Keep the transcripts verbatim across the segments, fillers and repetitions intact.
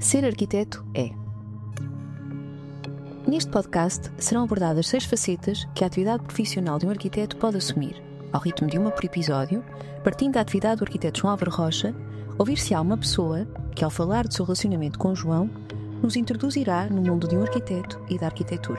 Ser arquiteto é. Neste podcast serão abordadas seis facetas que a atividade profissional de um arquiteto pode assumir, ao ritmo de uma por episódio, partindo da atividade do arquiteto João Álvaro Rocha, ouvir-se-á uma pessoa que, ao falar do seu relacionamento com João, nos introduzirá no mundo de um arquiteto e da arquitetura.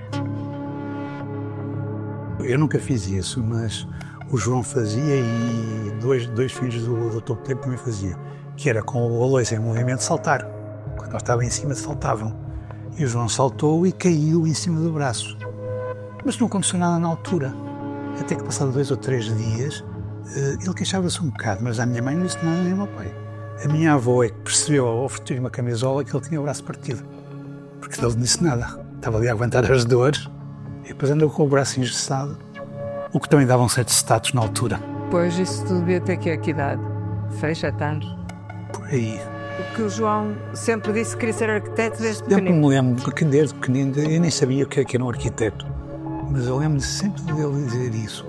Eu nunca fiz isso, mas o João fazia e dois, dois filhos do doutor Tempo também faziam, que era com o aloiço em movimento saltar. Quando nós estávamos em cima, saltavam. E o João saltou e caiu em cima do braço. Mas não aconteceu nada na altura. Até que, passado dois ou três dias, ele queixava-se um bocado, mas a minha mãe não disse nada nem ao meu pai. A minha avó é que percebeu, ao oferecer uma camisola, que ele tinha o braço partido. Porque ele não disse nada. Estava ali a aguentar as dores e depois andou com o braço engessado, o que também dava um certo status na altura. Pois, isso tu devia ter que, que idade? seis, sete anos? Por aí. Porque o João sempre disse que queria ser arquiteto desde pequenino. pequenino. Eu me lembro que desde pequenino, eu nem sabia o que era um arquiteto, mas eu lembro sempre dele dizer isso.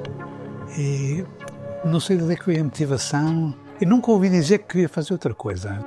E não sei de onde é que veio a motivação. Eu nunca ouvi dizer que queria fazer outra coisa.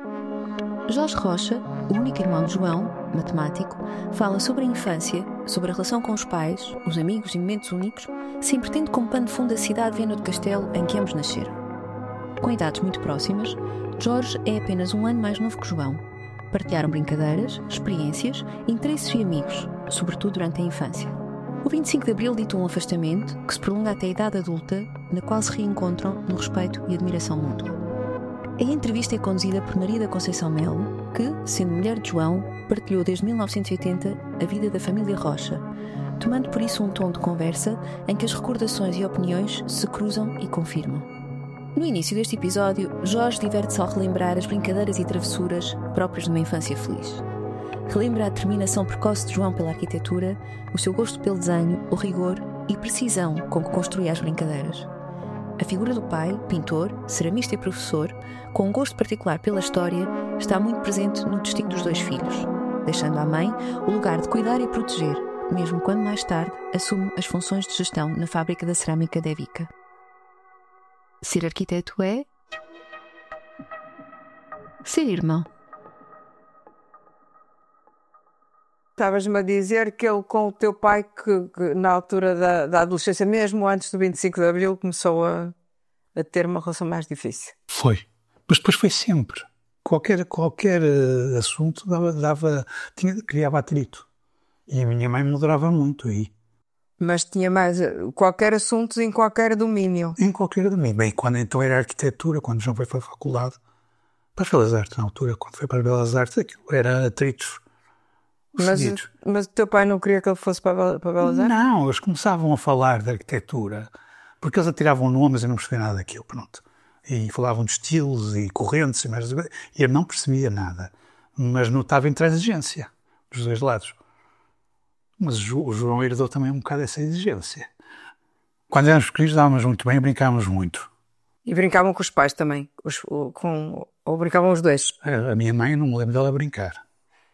Jorge Rocha, o único irmão de João, matemático, fala sobre a infância, sobre a relação com os pais, os amigos e momentos únicos, sempre tendo como pano de fundo a cidade de Viana do Castelo em que ambos nasceram. Com idades muito próximas, Jorge é apenas um ano mais novo que João. Partilharam brincadeiras, experiências, interesses e amigos, sobretudo durante a infância. O vinte e cinco de Abril dita um afastamento que se prolonga até a idade adulta, na qual se reencontram no respeito e admiração mútua. A entrevista é conduzida por Maria da Conceição Melo, que, sendo mulher de João, partilhou desde mil novecentos e oitenta a vida da família Rocha, tomando por isso um tom de conversa em que as recordações e opiniões se cruzam e confirmam. No início deste episódio, Jorge diverte-se ao relembrar as brincadeiras e travessuras próprias de uma infância feliz. Relembra a determinação precoce de João pela arquitetura, o seu gosto pelo desenho, o rigor e precisão com que construía as brincadeiras. A figura do pai, pintor, ceramista e professor, com um gosto particular pela história, está muito presente no destino dos dois filhos, deixando à mãe o lugar de cuidar e proteger, mesmo quando mais tarde assume as funções de gestão na fábrica da cerâmica de Evica. Ser arquiteto é... ser irmão. Estavas-me a dizer que ele, com o teu pai, que, que na altura da, da adolescência, mesmo antes do vinte e cinco de Abril, começou a, a ter uma relação mais difícil. Foi. Mas depois foi sempre. Qualquer, qualquer uh, assunto dava, dava, tinha, criava atrito. E a minha mãe moderava muito aí. Mas tinha mais qualquer assunto em qualquer domínio. Em qualquer domínio. Bem, quando então era arquitetura, quando João foi para a faculdade, para as Belas Artes, na altura, quando foi para as Belas Artes, aquilo era atritos. Mas, mas o teu pai não queria que ele fosse para, para Belas Artes? Não, eles começavam a falar de arquitetura, porque eles atiravam nomes e não percebia nada daquilo, pronto. E falavam de estilos e correntes, mas, e eu não percebia nada. Mas notava intransigência dos dois lados. Mas o João herdou também um bocado essa exigência. Quando éramos pequenos dávamos muito bem e brincávamos muito. E brincavam com os pais também? Os, com, ou brincavam os dois? A, a minha mãe, não me lembro dela brincar.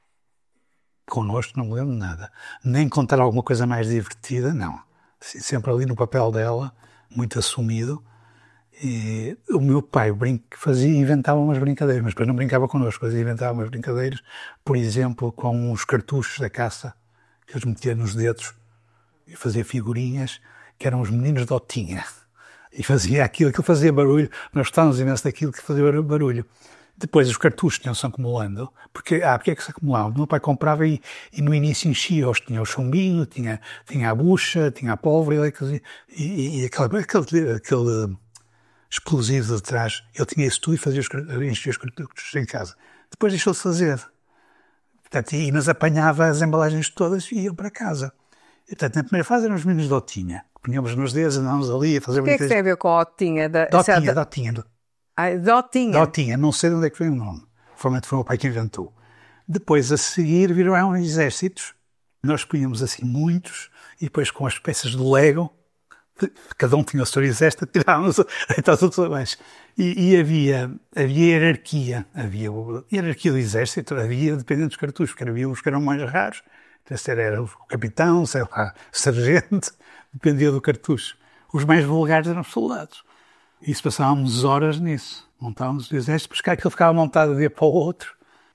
Connosco não me lembro de nada. Nem contar alguma coisa mais divertida, não. Sempre ali no papel dela, muito assumido. E o meu pai brinca, fazia, inventava umas brincadeiras, mas depois não brincava connosco, mas inventava umas brincadeiras, por exemplo, com os cartuchos da caça, que eles metiam nos dedos, e fazia figurinhas, que eram os meninos de Otinha. E fazia aquilo, aquilo fazia barulho, nós gostávamos imenso daquilo que fazia barulho. Depois os cartuchos tinham-se acumulando, porque, ah, porque é que se acumulavam? O meu pai comprava e, e no início enchia-os, tinha o chumbinho, tinha, tinha a bucha, tinha a pólvora, e, e, e aquele, aquele, aquele explosivo de trás, ele tinha isso tudo e fazia os, enchia os cartuchos em casa. Depois deixou-se fazer. Portanto, e nos apanhava as embalagens todas e iam para casa. E, portanto, na primeira fase eram os meninos de Otinha, que punhamos nos dedos, andávamos ali a fazer... O que é que tem a ver com a Otinha? Da, Dotinha, da... Dotinha. Ah, Dotinha. Dotinha, não sei de onde é que veio o nome. Provavelmente foi o meu pai que inventou. Depois, a seguir, viram exércitos. Nós punhamos assim muitos, e depois com as peças de Lego, cada um tinha o seu exército, tirávamos então, tudo abaixo. E, e havia, havia hierarquia. Havia a hierarquia do exército, havia dependendo dos cartuchos, porque havia uns que eram mais raros. Então, se era o capitão, sei lá, o sargento, dependia do cartucho. Os mais vulgares eram os soldados. Isso passávamos horas nisso. Montávamos o exército, depois cá aquilo ficava montado de um dia para o outro.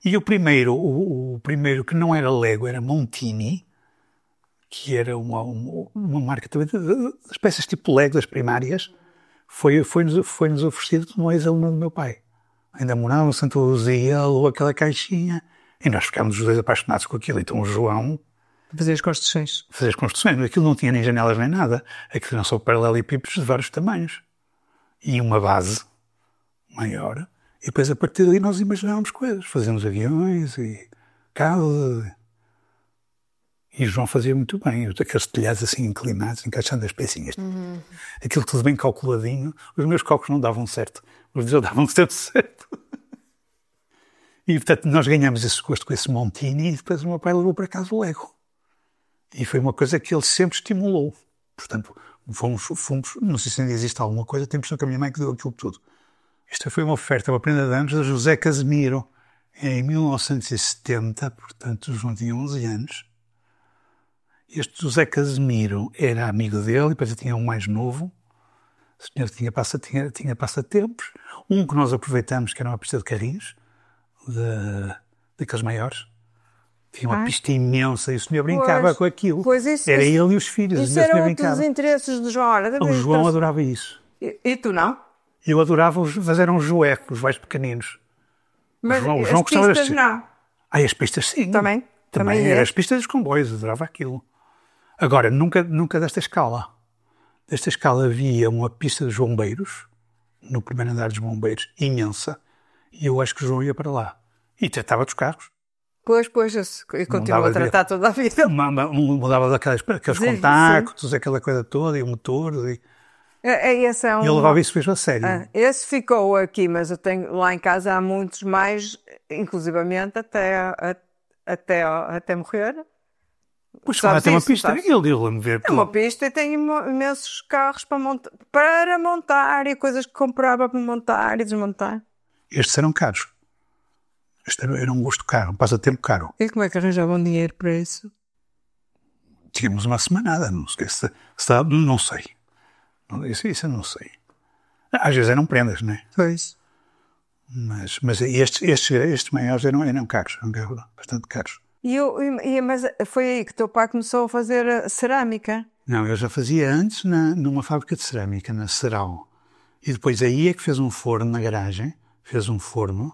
E o primeiro, o, o primeiro que não era Lego, era Montini, que era uma, uma, uma marca também das peças tipo Lego, das primárias, foi, foi-nos, foi-nos oferecido como ex-aluno do meu pai. Ainda morava em Santa Luzia, alugou aquela caixinha, e nós ficámos os dois apaixonados com aquilo. Então o João... Fazer as construções. Fazer as construções. Aquilo não tinha nem janelas nem nada. Aquilo eram só paralelepípedos de vários tamanhos. E uma base maior. E depois, a partir daí, nós imaginávamos coisas. Fazíamos aviões e carros. E o João fazia muito bem. Aqueles telhados assim inclinados, encaixando as pecinhas. Uhum. Aquilo tudo bem calculadinho. Os meus cálculos não davam certo. Os deles davam sempre certo. E, portanto, nós ganhamos esse gosto com esse Montini e depois o meu pai levou para casa o Lego. E foi uma coisa que ele sempre estimulou. Portanto, fomos, fomos não sei se ainda existe alguma coisa, temos que a minha mãe que deu aquilo tudo. Isto foi uma oferta, uma prenda de anos da José Casimiro, em mil novecentos e setenta, portanto, o João tinha onze anos. Este José Casimiro era amigo dele, e depois eu tinha um mais novo. O senhor tinha, passa, tinha, tinha passatempos. Um que nós aproveitamos, que era uma pista de carrinhos, de, daqueles maiores. Tinha uma ah. pista imensa e o senhor brincava pois, com aquilo. Pois isso, era isso, ele e os filhos. Isso eram outros interesses do João. Olha, o João então, adorava isso. E, e tu não? Eu adorava os, fazer uns joecos, os mais pequeninos. Mas o João, o João as pistas de... não? Ah, as pistas sim. Também? Também, Também era é. As pistas dos comboios, adorava aquilo. Agora, nunca, nunca desta escala. Desta escala havia uma pista de bombeiros, no primeiro andar dos bombeiros, imensa, e eu acho que o João ia para lá. E tratava dos carros. Pois, pois, e continua a tratar de... toda a vida. Mudava daqueles, aqueles sim, contactos, sim. Aquela coisa toda, e o motor. E, é, esse é um... e ele levava isso mesmo a sério. Ah, esse ficou aqui, mas eu tenho lá em casa há muitos mais, inclusivamente até, a, até, até morrer. Pois lá tem uma pista, sabes? Ele deu-me ver. É uma pista e tem imensos carros para montar, para montar e coisas que comprava para montar e desmontar. Estes eram caros. Este era um gosto caro, um passatempo caro. E como é que arranjavam dinheiro para isso? Tínhamos uma semanada, não sei. Se, se, não sei. Isso, isso eu não sei. Às vezes eram prendas, não é? Pois. Mas, mas estes, estes, estes maiores eram, eram caros, eram bastante caros. E eu, e, mas foi aí que teu pai começou a fazer cerâmica? Não, eu já fazia antes na, numa fábrica de cerâmica, na Serral. E depois aí é que fez um forno na garagem, fez um forno.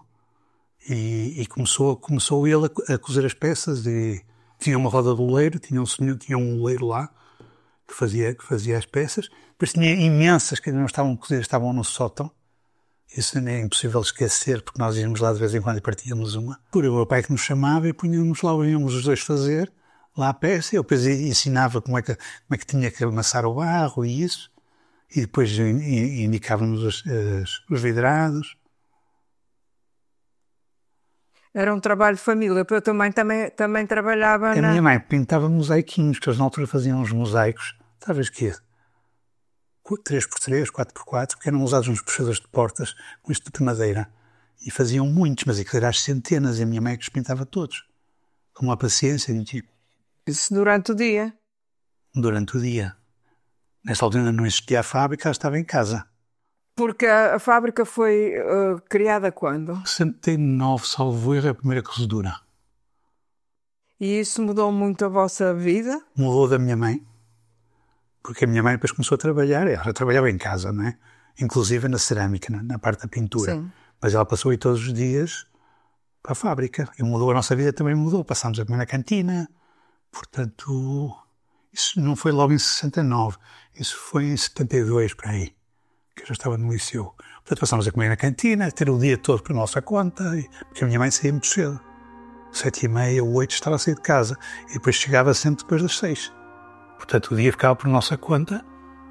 E, e começou, começou ele a, a cozer as peças e tinha uma roda de oleiro, tinha um, senhor, tinha um oleiro lá que fazia, que fazia as peças. Depois tinha imensas que não estavam cozidas, estavam no sótão. Isso é impossível esquecer, porque nós íamos lá de vez em quando e partíamos uma. Por o meu pai que nos chamava e punhamos lá, íamos os dois fazer lá a peça. Eu depois ensinava como é que, como é que tinha que amassar o barro e isso. E depois indicava-nos os, os, os vidrados. Era um trabalho de família, porque a tua mãe também, também trabalhava a na... A minha mãe pintava mosaiquinhos, que eles na altura faziam uns mosaicos, talvez que três por três, quatro por quatro, que eram usados nos puxadores de portas, com isto de madeira. E faziam muitos, mas aquilo era às centenas, e a minha mãe que os pintava todos. Com uma paciência e tipo... Isso durante o dia? Durante o dia. Nessa altura não existia a fábrica, ela estava em casa. Porque a, a fábrica foi uh, criada quando? sessenta e nove, salvo erro, é a primeira cozedura. E isso mudou muito a vossa vida? Mudou da minha mãe. Porque a minha mãe depois começou a trabalhar, ela já trabalhava em casa, não é? Inclusive na cerâmica, na, na parte da pintura. Sim. Mas ela passou aí todos os dias para a fábrica. E mudou, a nossa vida também mudou. Passámos a comer na cantina. Portanto, isso não foi logo em sessenta e nove. Isso foi em setenta e dois, para aí. Que eu já estava no liceu. Portanto, passámos a comer na cantina, a ter o dia todo para a nossa conta, porque a minha mãe saía muito cedo. Sete e meia, oito, estava a sair de casa. E depois chegava sempre depois das seis. Portanto, o dia ficava por nossa conta.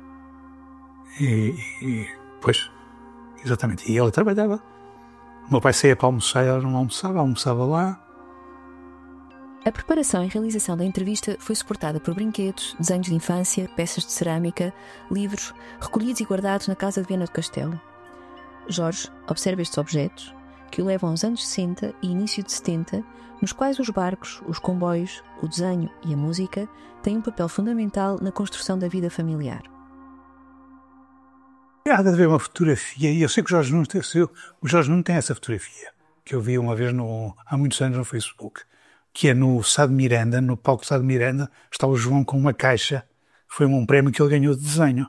E, e pois, exatamente. E ela trabalhava. O meu pai saía para almoçar, ela não almoçava, almoçava lá. A preparação e realização da entrevista foi suportada por brinquedos, desenhos de infância, peças de cerâmica, livros, recolhidos e guardados na casa de Viana do Castelo. Jorge observa estes objetos, que o levam aos anos sessenta e início de setenta, nos quais os barcos, os comboios, o desenho e a música têm um papel fundamental na construção da vida familiar. Há de haver uma fotografia, e eu sei que o Jorge Nuno tem, o Jorge Nuno tem essa fotografia. que eu vi uma vez no, há muitos anos no Facebook, que é no Sá de Miranda, no palco Sá de Miranda, está o João com uma caixa, foi um prémio que ele ganhou de desenho.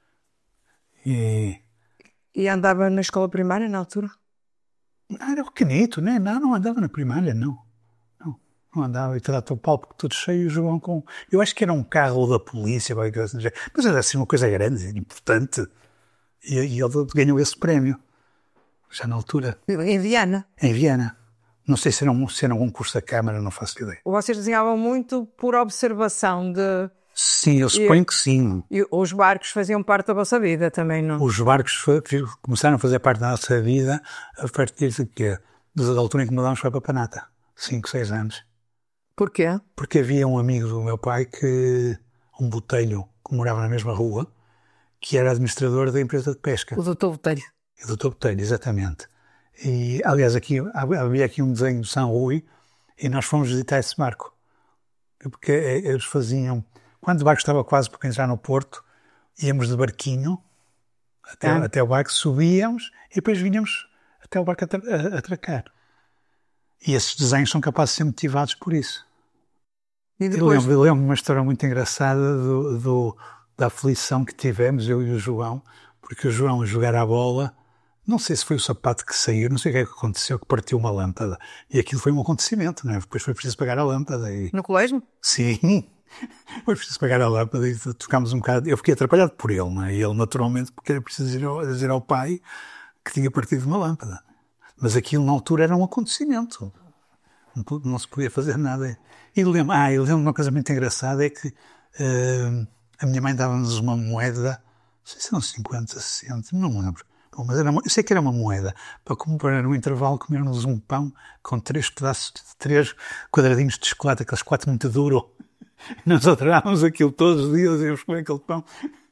E, e andava na escola primária na altura? Não, era pequenito, né? não, não andava na primária, não. Não, não andava, e estava o palco todo cheio, o João com... Eu acho que era um carro da polícia, mas era assim uma coisa grande, importante. E, e ele ganhou esse prémio, já na altura. Em Viana? Em Viana. Não sei se era um, se era um concurso da Câmara, não faço ideia. Vocês desenhavam muito por observação de... Sim, eu suponho e, que sim. E os barcos faziam parte da vossa vida também, não? Os barcos foi, começaram a fazer parte da nossa vida a partir de quê? Da altura em que mudámos para Papanata. Cinco, seis anos. Porquê? Porque havia um amigo do meu pai, que um botelho, que morava na mesma rua, que era administrador da empresa de pesca. O doutor Botelho. O doutor Botelho, exatamente. E, aliás, aqui, havia aqui um desenho de São Rui e nós fomos visitar esse barco. Porque eles faziam... Quando o barco estava quase por entrar no porto, íamos de barquinho até, ah. até o barco, subíamos e depois vinhamos até o barco atracar. E esses desenhos são capazes de ser motivados por isso. E depois... Eu lembro, eu lembro uma história muito engraçada do, do, da aflição que tivemos, eu e o João, porque o João a jogar a bola, não sei se foi o sapato que saiu, não sei o que é que aconteceu, que partiu uma lâmpada. E aquilo foi um acontecimento, não é? Depois foi preciso pagar a lâmpada. E... No colégio? Sim. Foi preciso pagar a lâmpada e tocámos um bocado. Eu fiquei atrapalhado por ele, não é? E ele, naturalmente, porque era preciso dizer ao, dizer ao pai que tinha partido uma lâmpada. Mas aquilo, na altura, era um acontecimento. Não, não se podia fazer nada. E lembro, ah, eu lembro de uma coisa muito engraçada, é que uh, a minha mãe dava-nos uma moeda, não sei se eram cinquenta, sessenta, não me lembro. Bom, mas era, eu sei que era uma moeda, para comprar no intervalo, comermos um pão com três pedaços, de três quadradinhos de chocolate, aquele chocolate muito duro. Nós adorávamos aquilo todos os dias, íamos comer aquele pão.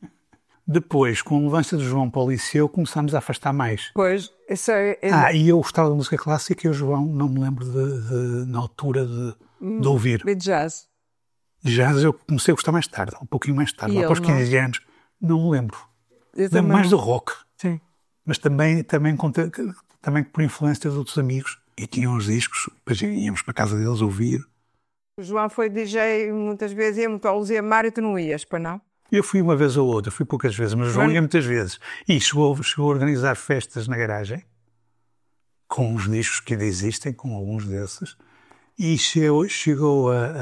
Depois, com a mudança do João para o liceu, começámos a afastar mais. Pois, isso é... é... Ah, e eu gostava de música clássica e o João não me lembro de, de, na altura de, de ouvir. De jazz. De jazz eu comecei a gostar mais tarde, um pouquinho mais tarde, lá para os quinze anos. Não me lembro. Eu lembro também. mais do rock. Sim. Mas também, também, também por influência de outros amigos. E tinham os discos, depois íamos para a casa deles ouvir. O João foi D J muitas vezes, ia muito ao Luzia Mar e tu não ias, para não? Eu fui uma vez ou outra, fui poucas vezes, mas o João ia muitas vezes. E chegou, chegou a organizar festas na garagem, com os discos que ainda existem, com alguns desses, e chegou, chegou a, a,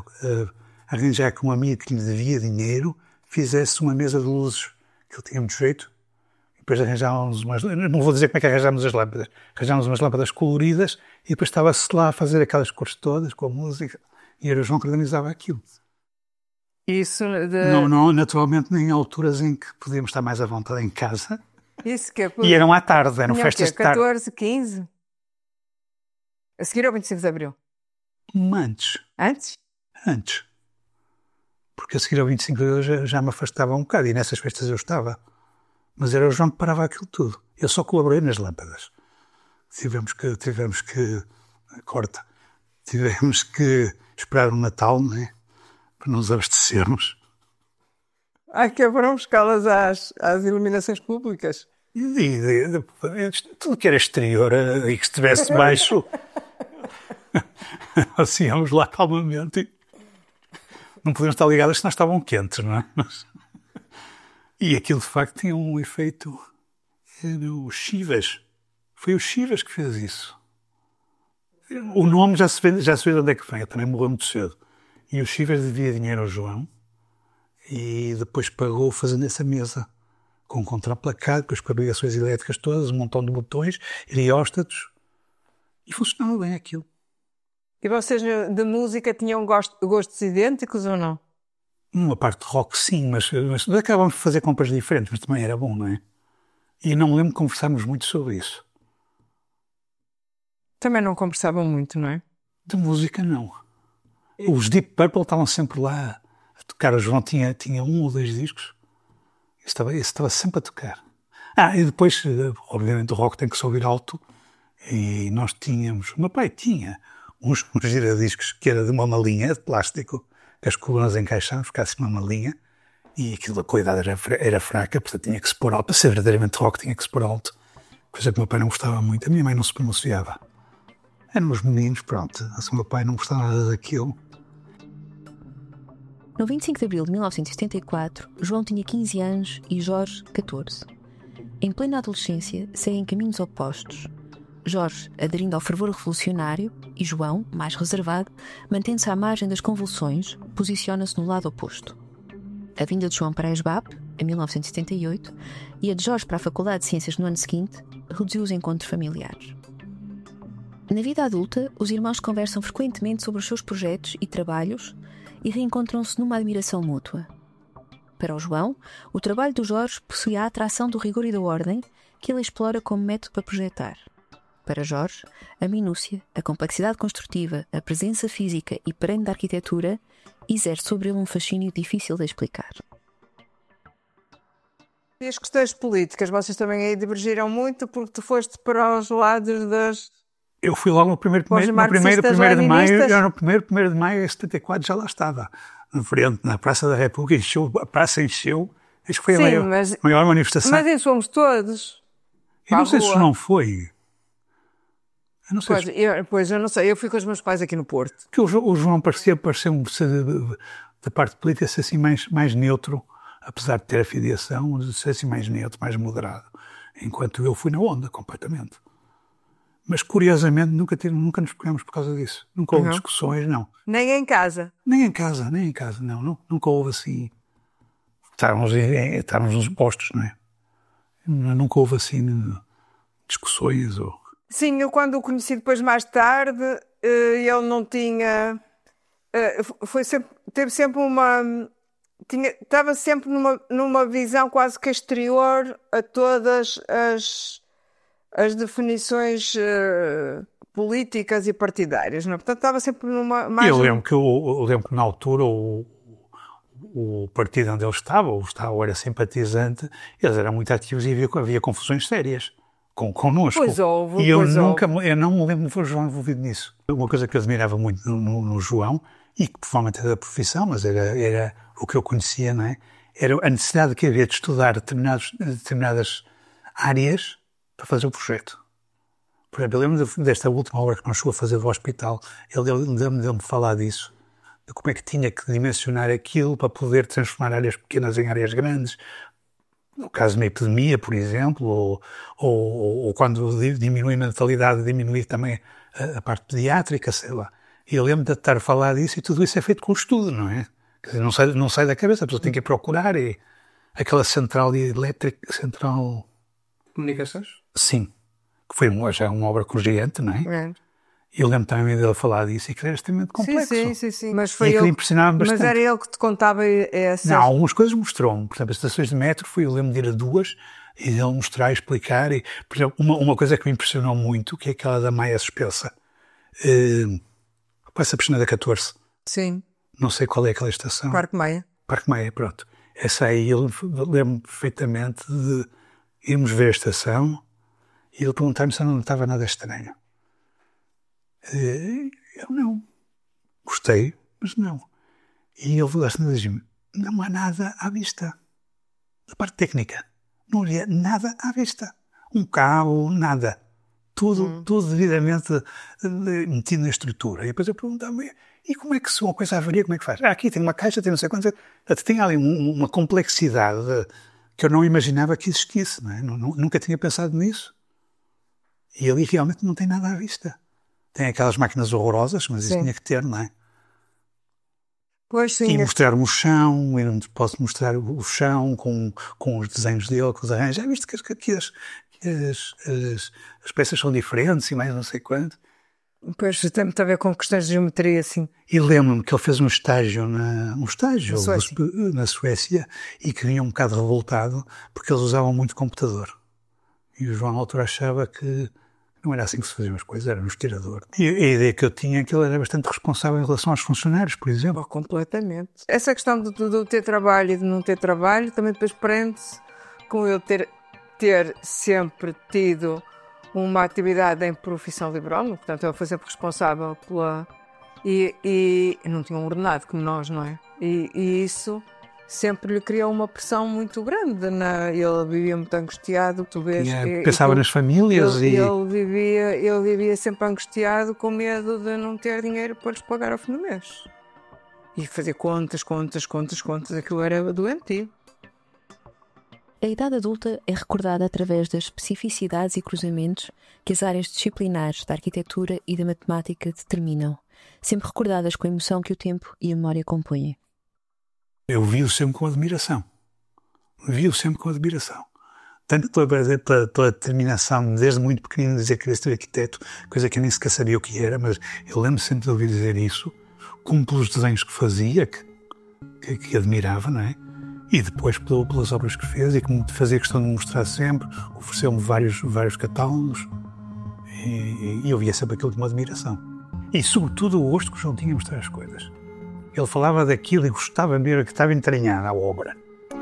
a arranjar com um amigo que lhe devia dinheiro, fizesse uma mesa de luzes, que ele tinha muito jeito, e depois arranjávamos umas, não vou dizer como é que arranjámos as lâmpadas, arranjávamos umas lâmpadas coloridas, e depois estava-se lá a fazer aquelas cores todas, com a música, e era o João que organizava aquilo. Isso de... Não, não, naturalmente, nem em alturas em que podíamos estar mais à vontade em casa. Isso que é... E eram à tarde, eram festas de tarde. catorze, quinze? A seguir ao vinte e cinco de Abril? Antes. Antes? Antes. Porque a seguir ao vinte e cinco de Abril já, já me afastava um bocado e nessas festas eu estava. Mas era o João que parava aquilo tudo. Eu só colaborei nas lâmpadas. Tivemos que... Tivemos que corta. Tivemos que esperar o Natal, não é? Para nos abastecermos. Ai, que foram buscá-las às, às iluminações públicas. E, e, e tudo que era exterior e que estivesse baixo, assim, íamos lá calmamente. E não podiam estar ligadas se não estavam quentes, não é? Mas, e aquilo, de facto, tinha um efeito... Era o Chivas. Foi o Chivas que fez isso. O nome já se vê, já se vê de onde é que vem. Ele também morreu muito cedo. E o Chivas devia dinheiro ao João e depois pagou fazendo essa mesa com um contraplacado, com as ligações elétricas todas, um montão de botões, rióstatos, e funcionava bem aquilo. E vocês de música tinham gosto, gostos idênticos ou não? Uma parte de rock sim, mas, mas acabámos de fazer compras diferentes, mas também era bom, não é? E não me lembro de conversarmos muito sobre isso. Também não conversavam muito, não é? De música não. Os Deep Purple estavam sempre lá a tocar. O João tinha, tinha um ou dois discos. Isso estava, isso estava sempre a tocar. Ah, e depois, obviamente, o rock tem que se ouvir alto. E nós tínhamos... O meu pai tinha uns, uns giradiscos que era de uma malinha de plástico, que as colunas encaixavam, ficasse uma malinha. E aquilo, a qualidade era, era fraca, portanto tinha que se pôr alto. Para ser verdadeiramente rock tinha que se pôr alto. Coisa que o meu pai não gostava muito. A minha mãe não se pronunciava. Eram os meninos, pronto. Se o meu pai não gostava nada daquilo. No vinte e cinco de abril de mil novecentos e setenta e quatro, João tinha quinze anos e Jorge catorze. Em plena adolescência, seguem caminhos opostos. Jorge, aderindo ao fervor revolucionário, e João, mais reservado, mantendo-se à margem das convulsões, posiciona-se no lado oposto. A vinda de João para a ESBAP, em mil novecentos e setenta e oito, e a de Jorge para a Faculdade de Ciências no ano seguinte, reduziu os encontros familiares. Na vida adulta, os irmãos conversam frequentemente sobre os seus projetos e trabalhos e reencontram-se numa admiração mútua. Para o João, o trabalho do Jorge possui a atração do rigor e da ordem que ele explora como método para projetar. Para Jorge, a minúcia, a complexidade construtiva, a presença física e perene da arquitetura exerce sobre ele um fascínio difícil de explicar. E as questões políticas, vocês também aí divergiram muito porque tu foste para os lados das... Eu fui logo no primeiro, primeiro, no primeiro, primeiro de maio, já no primeiro, primeiro de maio de setenta e quatro já lá estava. Na frente, na Praça da República, encheu, a praça encheu. Acho que foi Sim, a maior, mas, maior manifestação. Mas isso fomos todos. Eu não sei se não foi. Eu não sei pois, se... eu, pois, eu não sei. Eu fui com os meus pais aqui no Porto. Que o, o João parecia, parecia da parte política ser assim mais, mais neutro, apesar de ter a filiação, de ser assim mais neutro, mais moderado. Enquanto eu fui na onda, completamente. Mas, curiosamente, nunca, tive, nunca nos pegamos por causa disso. Nunca houve uhum. discussões, não. Nem em casa? Nem em casa, nem em casa, não. não nunca houve assim... Estávamos, estávamos nos postos, não é? Nunca houve assim discussões ou... Sim, eu quando o conheci depois mais tarde, ele não tinha... Foi sempre, teve sempre uma... Tinha, estava sempre numa, numa visão quase que exterior a todas as... as definições uh, políticas e partidárias, não é? Portanto, estava sempre numa... Mais eu, lembro que, eu, eu lembro que na altura o, o partido onde ele estava, o Estado era simpatizante, eles eram muito ativos e havia, havia confusões sérias com, connosco. Pois houve, e eu pois nunca, houve. eu não me lembro de ver o João envolvido nisso. Uma coisa que eu admirava muito no, no, no João, e que provavelmente era da profissão, mas era, era o que eu conhecia, não é? Era a necessidade que havia de estudar determinados, determinadas áreas para fazer o projeto. Por exemplo, eu lembro desta última obra que nós chegou a fazer do hospital, ele lembro dele-me falar disso, de como é que tinha que dimensionar aquilo para poder transformar áreas pequenas em áreas grandes. No caso de uma epidemia, por exemplo, ou, ou, ou quando diminui a natalidade, diminuir também a, a parte pediátrica, sei lá. E eu lembro de estar a falar disso e tudo isso é feito com estudo, não é? Quer dizer, não sai, não sai da cabeça, a pessoa tem que ir procurar e aquela central elétrica, central... Comunicações? Sim, que foi uma, já uma obra crujiante, não é? É. E eu lembro também dele falar disso e que era extremamente complexo. Sim, sim, sim. sim. Mas foi e ele, impressionava bastante. Mas era ele que te contava essa... Não, algumas coisas mostrou-me. Por exemplo, as estações de metro, fui, eu lembro de ir a duas e ele mostrar e explicar. E, por exemplo, uma, uma coisa que me impressionou muito, que é aquela da Maia Suspensa. Uh, passa a piscina da catorze. Sim. Não sei qual é aquela estação. Parque Maia. Parque Maia, pronto. Essa aí, eu lembro-me perfeitamente de irmos ver a estação e ele perguntar-me se eu não estava nada estranho. Eu não. Gostei, mas não. E ele assim diz-me, não há nada à vista. Da parte técnica. Não havia nada à vista. Um cabo, nada. Tudo, hum. tudo devidamente metido na estrutura. E depois eu perguntava-me, e como é que se uma coisa avaria, como é que faz? Ah, aqui tem uma caixa, tem não sei quantos... Tem ali um, uma complexidade que eu não imaginava que existisse. Não é? Nunca tinha pensado nisso. E ali realmente não tem nada à vista. Tem aquelas máquinas horrorosas, mas isso sim. Tinha que ter, não é? Pois sim. E mostrar-me o chão, eu não posso mostrar o chão com, com os desenhos dele, com os arranjos. Já viste que, que, que, as, que as, as, as peças são diferentes e mais não sei quanto. Pois, tem muito a ver com questões de geometria, assim. E lembro-me que ele fez um estágio, na, um estágio na Suécia. na Suécia e que vinha um bocado revoltado porque eles usavam muito computador. E o João, à altura, achava que não era assim que se faziam as coisas, era no estirador. E a ideia que eu tinha é que ele era bastante responsável em relação aos funcionários, por exemplo. Oh, completamente. Essa questão de, de, de ter trabalho e de não ter trabalho também depois prende-se com eu ter, ter sempre tido uma atividade em profissão liberal, portanto ele foi sempre responsável pela... E, e não tinha um ordenado como nós, não é? E, e isso sempre lhe criou uma pressão muito grande. Na, ele vivia muito angustiado, tu vês. Tinha, pensava e, nas famílias ele, e... Ele vivia, ele vivia sempre angustiado, com medo de não ter dinheiro para lhes pagar ao fim do mês. E fazer contas, contas, contas, contas, aquilo era doentio. A idade adulta é recordada através das especificidades e cruzamentos que as áreas disciplinares da arquitetura e da matemática determinam, sempre recordadas com a emoção que o tempo e a memória compõem. Eu vi-o sempre com admiração. Vi-o sempre com admiração. Tanto pela, pela, pela determinação, desde muito pequenino, de dizer que queria ser arquiteto, coisa que eu nem sequer sabia o que era, mas eu lembro sempre de ouvir dizer isso, como pelos desenhos que fazia, que, que, que admirava, não é? E depois pelas obras que fez e que me fazia questão de mostrar sempre, ofereceu-me vários, vários catálogos e, e eu via sempre aquilo com uma admiração. E sobretudo o gosto que o João tinha em mostrar as coisas. Ele falava daquilo e gostava mesmo, que estava entranhada a obra.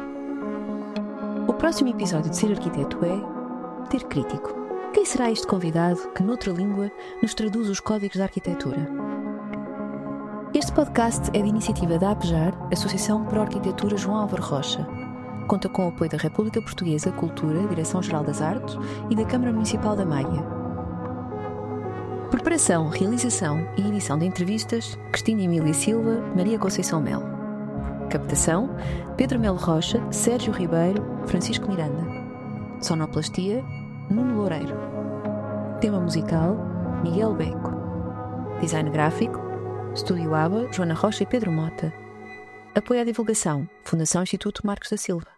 O próximo episódio de Ser Arquiteto é Ter Crítico. Quem será este convidado que, noutra língua, nos traduz os códigos da arquitetura? Este podcast é de iniciativa da APJAR, Associação para a Arquitetura João Álvaro Rocha. Conta com o apoio da República Portuguesa Cultura, Direção-Geral das Artes e da Câmara Municipal da Maia. Preparação, realização e edição de entrevistas, Cristina Emília Silva, Maria Conceição Melo. Captação, Pedro Melo Rocha, Sérgio Ribeiro, Francisco Miranda. Sonoplastia, Nuno Loureiro. Tema musical, Miguel Beco. Design gráfico, Estúdio Aba, Joana Rocha e Pedro Mota. Apoio à divulgação, Fundação Instituto Marcos da Silva.